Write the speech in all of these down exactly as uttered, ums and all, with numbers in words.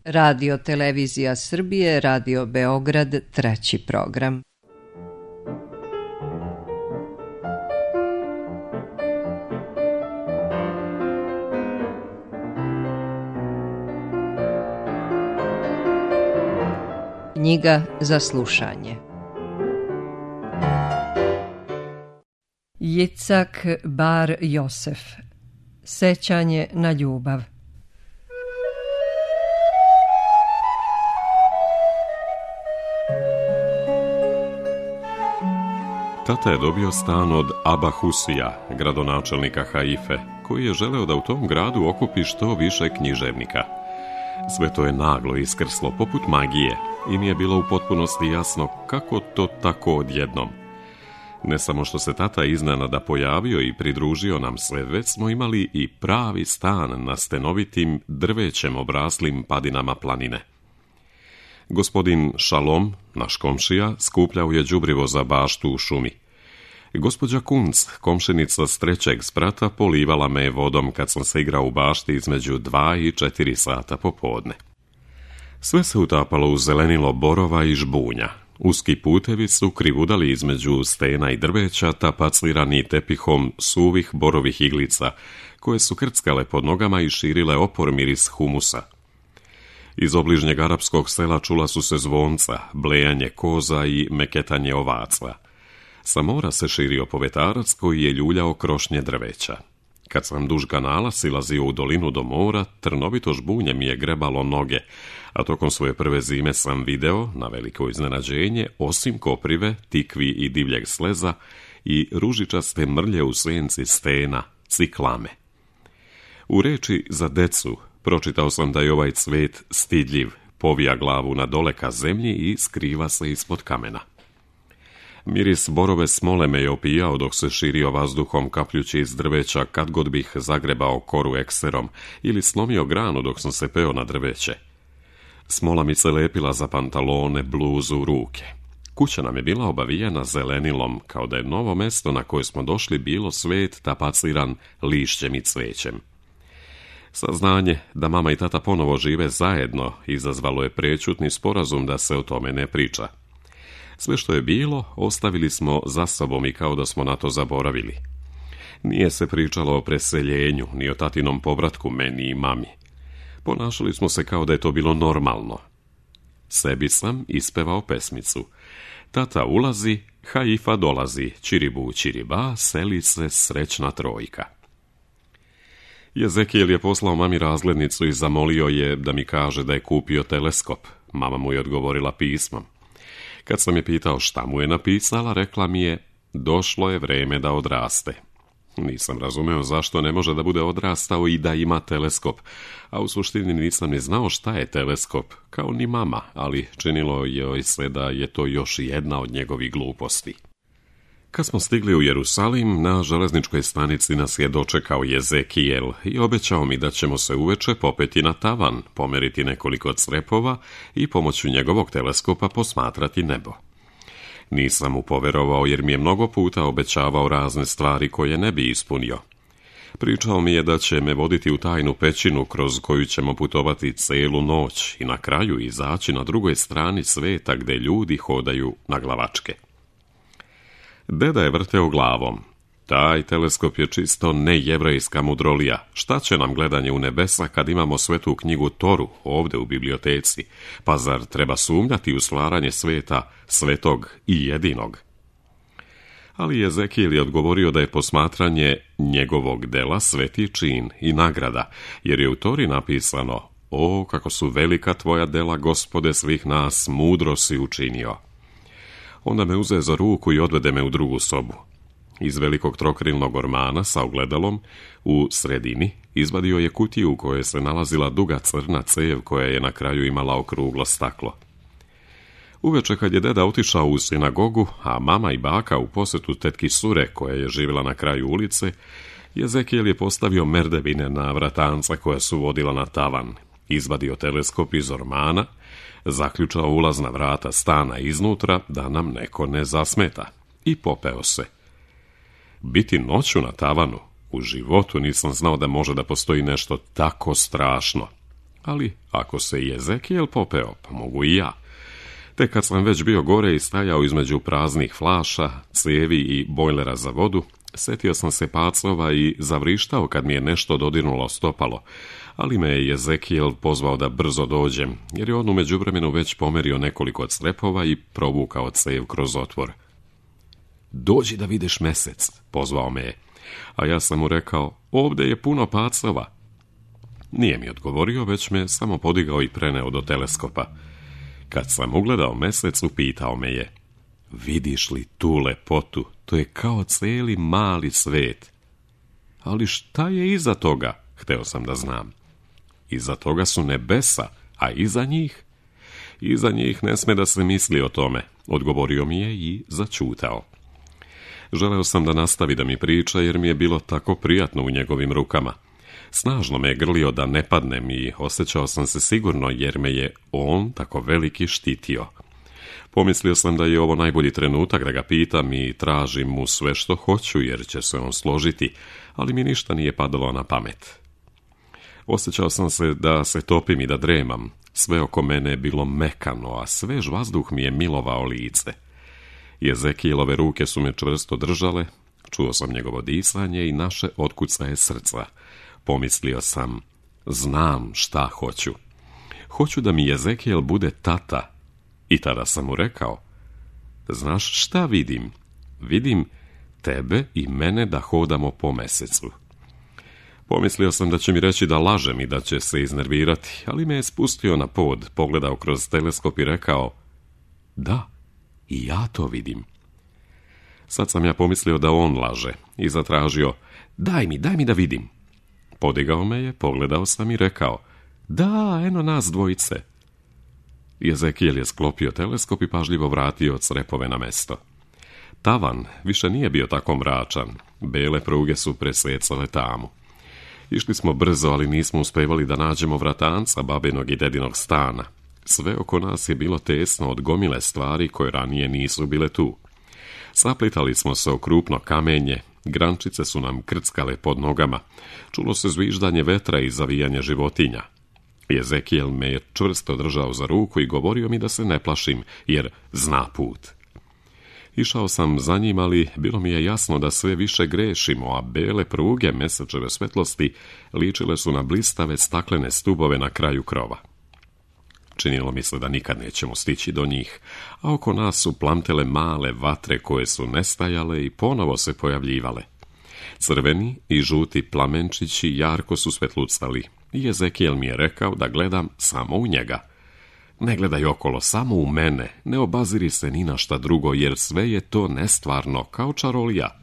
Radio Televizija Srbije, Radio Beograd, treći program. Knjiga za slušanje. Jicak Bar Josef. Sećanje na ljubav. Tata je dobio stan od Aba Husija, gradonačelnika Haife, koji je želeo da u tom gradu okupi što više književnika. Sve to je naglo iskrslo poput magije i nije bilo u potpunosti jasno kako to tako odjednom. Ne samo što se tata iznenada pojavio i pridružio nam se, već smo imali i pravi stan na stenovitim drvećem obraslim padinama planine. Gospodin Šalom, naš komšija, skupljao je đubrivo za baštu u šumi. Gospođa Kunc, komšinica s trećeg sprata, polivala me vodom kad sam se igrao u bašti između dva i četiri sata popodne. Sve se utapalo u zelenilo borova i žbunja. Uski putevi su krivudali između stena i drveća, tapacirani tepihom suvih borovih iglica, koje su krckale pod nogama i širile opor miris humusa. Iz obližnjeg arapskog sela čula su se zvonca, blejanje koza i meketanje ovaca. Sa mora se širio povetarac koji je ljuljao krošnje drveća. Kad sam duž kanala silazio u dolinu do mora, trnovito žbunje mi je grebalo noge, a tokom svoje prve zime sam video, na veliko iznenađenje, osim koprive, tikvi i divljeg sleza, i ružičaste mrlje u senci stena, ciklame. U reči za decu pročitao sam da je ovaj cvet stidljiv, povija glavu na dole ka zemlji i skriva se ispod kamena. Miris borove smole me je opijao dok se širio vazduhom kapljući iz drveća kad god bih zagrebao koru ekserom ili slomio granu dok sam se peo na drveće. Smola mi se lepila za pantalone, bluzu, ruke. Kuća nam je bila obavijena zelenilom, kao da je novo mesto na koje smo došli bilo svet tapaciran lišćem i cvećem. Saznanje da mama i tata ponovo žive zajedno izazvalo je prečutni sporazum da se o tome ne priča. Sve što je bilo, ostavili smo za sobom i kao da smo na to zaboravili. Nije se pričalo o preseljenju, ni o tatinom povratku meni i mami. Ponašali smo se kao da je to bilo normalno. Sebi sam ispevao pesmicu. Tata ulazi, Haifa dolazi, čiribu čiriba, seli se srećna trojka. Jezekijel je poslao mami razglednicu i zamolio je da mi kaže da je kupio teleskop. Mama mu je odgovorila pismom. Kad sam je pitao šta mu je napisala, rekla mi je, došlo je vreme da odraste. Nisam razumeo zašto ne može da bude odrastao i da ima teleskop, a u suštini nisam ni znao šta je teleskop, kao ni mama, ali činilo joj se da je to još jedna od njegovih gluposti. Kad smo stigli u Jerusalim, na železničkoj stanici nas je dočekao Jezekijel i obećao mi da ćemo se uveče popeti na tavan, pomeriti nekoliko crepova i pomoću njegovog teleskopa posmatrati nebo. Nisam mu poverovao jer mi je mnogo puta obećavao razne stvari koje ne bi ispunio. Pričao mi je da će me voditi u tajnu pećinu kroz koju ćemo putovati celu noć i na kraju izaći na drugoj strani sveta gde ljudi hodaju na glavačke. Deda je vrteo glavom. Taj teleskop je čisto nejevrejska mudrolija. Šta će nam gledanje u nebesa kad imamo svetu knjigu Toru ovde u biblioteci? Pa zar treba sumnjati u stvaranje sveta svetog i jedinog? Ali Jezekijel je odgovorio da je posmatranje njegovog dela sveti čin i nagrada, jer je u Tori napisano: o, kako su velika tvoja dela, Gospode svih nas, mudro si učinio. Onda me uze za ruku i odvede me u drugu sobu. Iz velikog trokrilnog ormana sa ogledalom u sredini izvadio je kutiju u kojoj se nalazila duga crna cev koja je na kraju imala okruglo staklo. Uveče kad je deda otišao u sinagogu, a mama i baka u posetu tetki Sure koja je živjela na kraju ulice, Jezekijel je postavio merdevine na vratanca koja su vodila na tavan, izvadio teleskop iz ormana, zaključao ulazna vrata stana iznutra da nam neko ne zasmeta i popeo se. Biti noću na tavanu, u životu nisam znao da može da postoji nešto tako strašno. Ali ako se i Ezekijel popeo, pa mogu i ja. Te kad sam već bio gore i stajao između praznih flaša, cijevi i bojlera za vodu, setio sam se pacova i zavrištao kad mi je nešto dodirnulo stopalo, ali me je Ezekijel pozvao da brzo dođem, jer je on u međuvremenu već pomerio nekoliko crepova i provukao cev kroz otvor. Dođi da vidiš mesec, pozvao me je, a ja sam mu rekao, ovdje je puno pacova. Nije mi odgovorio, već me samo podigao i preneo do teleskopa. Kad sam ugledao mesec, upitao me je, vidiš li tu lepotu, to je kao cijeli mali svet. Ali šta je iza toga, hteo sam da znam. Iza toga su nebesa, a iza njih? Iza njih ne sme da se misli o tome, odgovorio mi je i začutao. Želeo sam da nastavi da mi priča, jer mi je bilo tako prijatno u njegovim rukama. Snažno me je grlio da ne padnem i osjećao sam se sigurno, jer me je on tako veliki štitio. Pomislio sam da je ovo najbolji trenutak da ga pitam i tražim mu sve što hoću, jer će se on složiti, ali mi ništa nije padalo na pamet. Osjećao sam se da se topim i da dremam. Sve oko mene je bilo mekano, a svež vazduh mi je milovao lice. Ezekijelove ruke su me čvrsto držale, čuo sam njegovo disanje i naše otkucaje srca. Pomislio sam, znam šta hoću. Hoću da mi Ezekijel bude tata. I tada sam mu rekao, znaš šta vidim? Vidim tebe i mene da hodamo po mesecu. Pomislio sam da će mi reći da lažem i da će se iznervirati, ali me je spustio na pod, pogledao kroz teleskop i rekao, da, i ja to vidim. Sad sam ja pomislio da on laže i zatražio, daj mi, daj mi da vidim. Podigao me je, pogledao sam i rekao, da, eno nas dvojice. Ezekijel je sklopio teleskop i pažljivo vratio crepove na mesto. Tavan više nije bio tako mračan, bele pruge su presecale tamu. Išli smo brzo, ali nismo uspevali da nađemo vratanca babinog i dedinog stana. Sve oko nas je bilo tesno od gomile stvari koje ranije nisu bile tu. Saplitali smo se o krupno kamenje, grančice su nam krckale pod nogama, čulo se zviždanje vetra i zavijanje životinja. Ezekijel me je čvrsto držao za ruku i govorio mi da se ne plašim, jer zna put. Išao sam za njim, ali bilo mi je jasno da sve više grešimo, a bele pruge mesečeve svetlosti ličile su na blistave staklene stubove na kraju krova. Činilo mi se da nikad nećemo stići do njih, a oko nas su plamtele male vatre koje su nestajale i ponovo se pojavljivale. Crveni i žuti plamenčići jarko su svetlucali i Ezekijel mi je rekao da gledam samo u njega. Ne gledaj okolo, samo u mene, ne obaziri se ni na šta drugo, jer sve je to nestvarno, kao čarolija.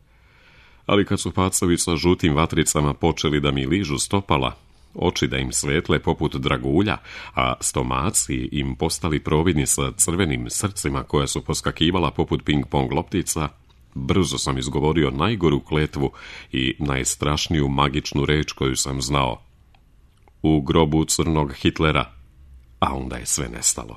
Ali kad su pacovi sa žutim vatricama počeli da mi ližu stopala, oči da im svetle poput dragulja, a stomaci im postali providni sa crvenim srcima koja su poskakivala poput ping-pong loptica, brzo sam izgovorio najgoru kletvu i najstrašniju magičnu reč koju sam znao. U grobu crnog Hitlera. A onda je sve nestalo.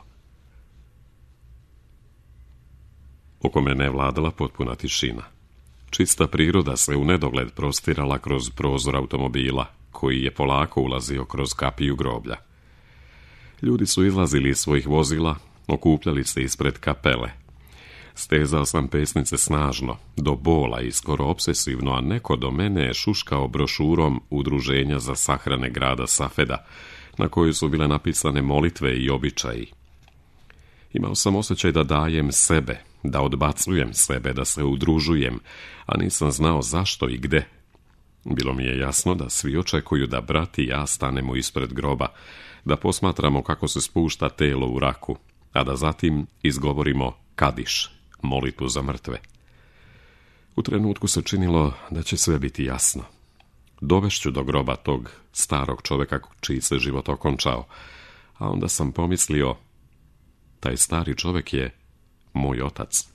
Oko mene je vladala potpuna tišina. Čista priroda se u nedogled prostirala kroz prozor automobila, koji je polako ulazio kroz kapiju groblja. Ljudi su izlazili iz svojih vozila, okupljali se ispred kapele. Stezao sam pesnice snažno, do bola i skoro obsesivno, a neko do mene je šuškao brošurom Udruženja za sahrane grada Safeda, na kojoj su bile napisane molitve i običaji. Imao sam osjećaj da dajem sebe, da odbacujem sebe, da se udružujem, a nisam znao zašto i gde. Bilo mi je jasno da svi očekuju da brat i ja stanemo ispred groba, da posmatramo kako se spušta telo u raku, a da zatim izgovorimo kadiš, molitvu za mrtve. U trenutku se činilo da će sve biti jasno. Dovešću do groba tog starog čovjeka čiji se život okončao, a onda sam pomislio, taj stari čovjek je moj otac.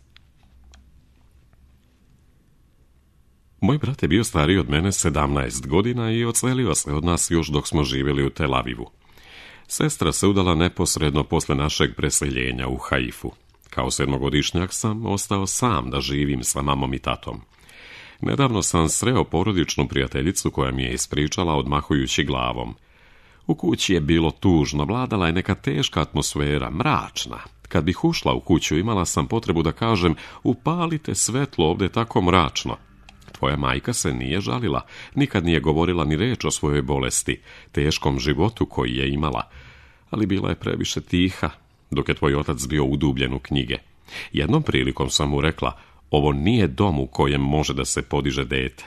Moj brat je bio stariji od mene sedamnaest godina i odselio se od nas još dok smo živjeli u Tel Avivu. Sestra se udala neposredno posle našeg preseljenja u Haifu. Kao sedmogodišnjak sam ostao sam da živim sa mamom i tatom. Nedavno sam sreo porodičnu prijateljicu koja mi je ispričala odmahujući glavom. U kući je bilo tužno, vladala je neka teška atmosfera, mračna. Kad bih ušla u kuću, imala sam potrebu da kažem: upalite svetlo, ovdje je tako mračno. Tvoja majka se nije žalila, nikad nije govorila ni reč o svojoj bolesti, teškom životu koji je imala, ali bila je previše tiha, dok je tvoj otac bio udubljen u knjige. Jednom prilikom sam mu rekla: ovo nije dom u kojem može da se podiže dete.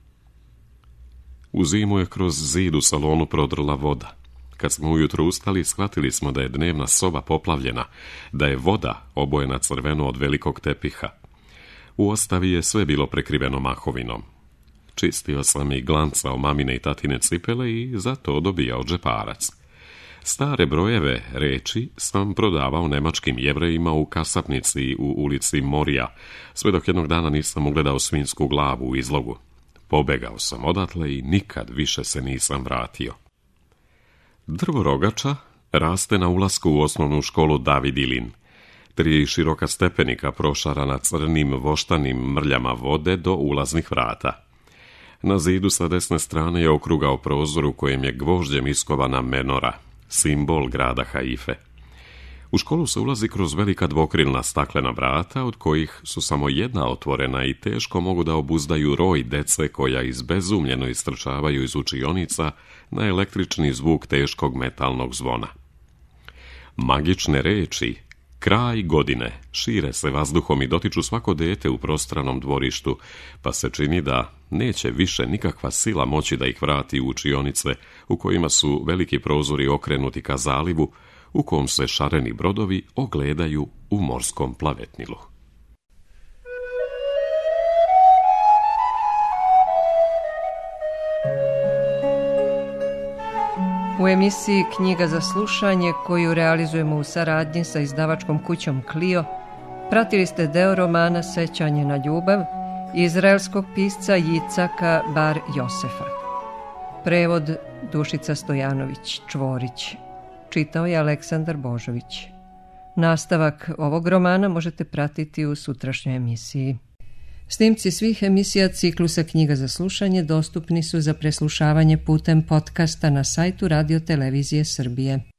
U zimu je kroz zid u salonu prodrla voda. Kad smo ujutro ustali, shvatili smo da je dnevna soba poplavljena, da je voda obojena crveno od velikog tepiha. U ostavi je sve bilo prekriveno mahovinom. Čistio sam i glancao mamine i tatine cipele i zato dobijao džeparac. Stare brojeve reči sam prodavao nemačkim Jevrejima u kasapnici u ulici Morija, sve dok jednog dana nisam ugledao svinjsku glavu u izlogu. Pobegao sam odatle i nikad više se nisam vratio. Drvorogača raste na ulasku u osnovnu školu David Ilin. Tri široka stepenika prošarana crnim voštanim mrljama vode do ulaznih vrata. Na zidu sa desne strane je okrugao prozor u kojem je gvožđem iskovana menora, simbol grada Haife. U školu se ulazi kroz velika dvokrilna staklena vrata, od kojih su samo jedna otvorena i teško mogu da obuzdaju roj dece koja izbezumljeno istrčavaju iz učionica na električni zvuk teškog metalnog zvona. Magične reči kraj godine šire se vazduhom i dotiču svako dete u prostranom dvorištu, pa se čini da neće više nikakva sila moći da ih vrati u učionice u kojima su veliki prozori okrenuti ka zalivu, u kom se šareni brodovi ogledaju u morskom plavetnilu. U emisiji Knjiga za slušanje, koju realizujemo u saradnji sa izdavačkom kućom Clio, pratili ste deo romana Sećanje na ljubav izraelskog pisca Jicaka Bar Josefa. Prevod Dušica Stojanović Čvorić. Čitao je Aleksandar Božović. Nastavak ovog romana možete pratiti u sutrašnjoj emisiji. Snimci svih emisija ciklusa Knjiga za slušanje dostupni su za preslušavanje putem podcasta na sajtu Radio Televizije Srbije.